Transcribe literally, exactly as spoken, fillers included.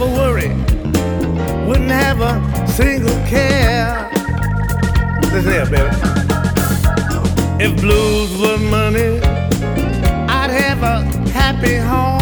have a worry, wouldn't have a single care. Listen here, baby. If blues were money, I'd have a happy home.